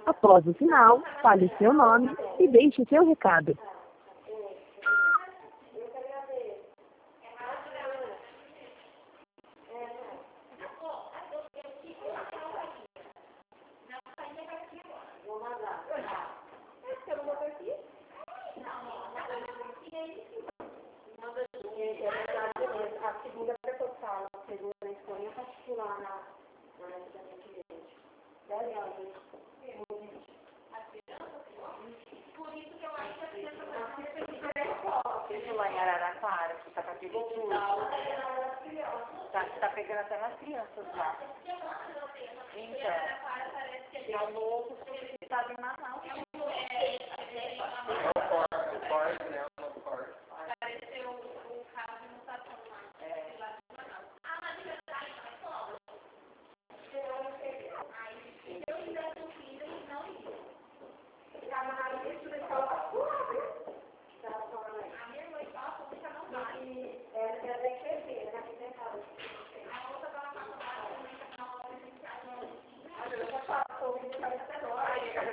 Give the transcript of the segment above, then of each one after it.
Após o sinal, fale seu nome e deixe seu recado. A segunda pré-total, a segunda escolinha particular na cliente. 10 anos. Por isso que eu acho que a criança lá em Araraquara, que está pegando tudo. Está pegando até nas crianças lá. Então, é o novo que está em Manaus. Apareceu o carro de mutação lá. Eu ainda não fiz, não ia. Ficava na lista da escola. A minha mãe fala que não vai. Ela quer ver crescer, né? A outra vai lá para eu já passou, eu já falei até agora.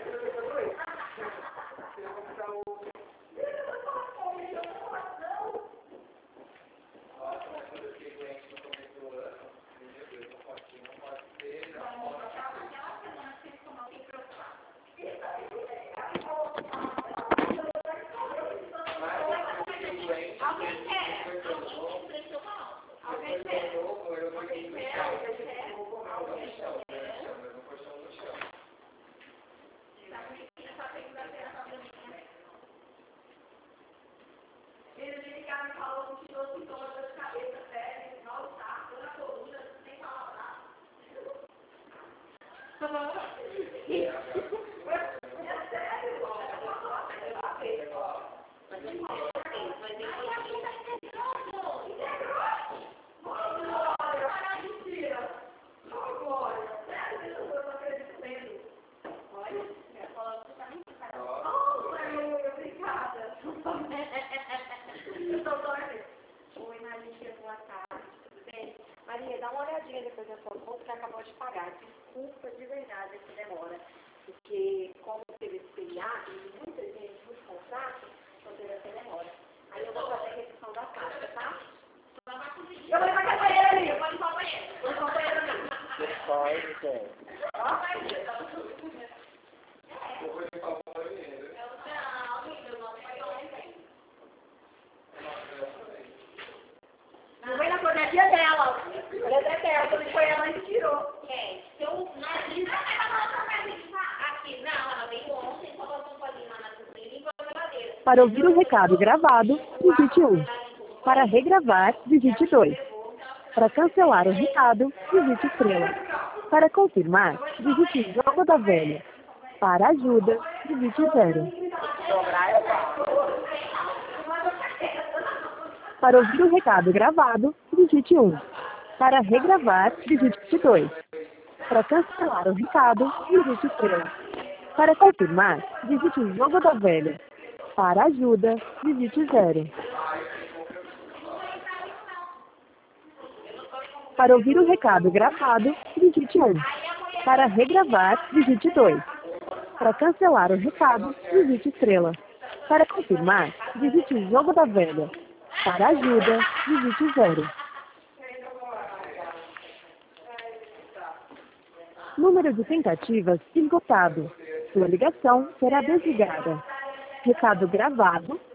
Maria, dá uma olhadinha depois da sua conta que acabou de pagar. Desculpa de verdade essa demora. Porque, como teve esse feriado e muita gente, muito contrato, então teve essa demora. Aí eu vou fazer a redução da taxa, tá? Eu vou levar a banheira ali, eu vou limpar o banheiro. Vou limpar o banheiro ali. Ó, vai ver, tá tudo. Eu vou limpar o banheiro. Não, eu não vai ontem. Não vem na cornetinha dela. Ela é dela, quando foi ela e tirou. Quem? Seu marido. Aqui, não, ela veio ontem, só botou um palinho lá na cozinha e limpou a geladeira. Para ouvir o recado gravado, digite 1. Para regravar, digite 2. Para cancelar o recado, digite estrela. Para confirmar, digite jogo da velha. Para ajuda, digite 0. Para ouvir o recado gravado, digite 1. Para regravar, digite 2. Para cancelar o recado, digite estrela. Para confirmar, digite jogo da velha. Para ajuda, digite 0. Para ouvir o recado gravado, digite 1. Para regravar, digite 2. Para cancelar o recado, digite estrela. Para confirmar, digite jogo da velha. Para ajuda, digite 0. Número de tentativas esgotado. Sua ligação será desligada. Recado gravado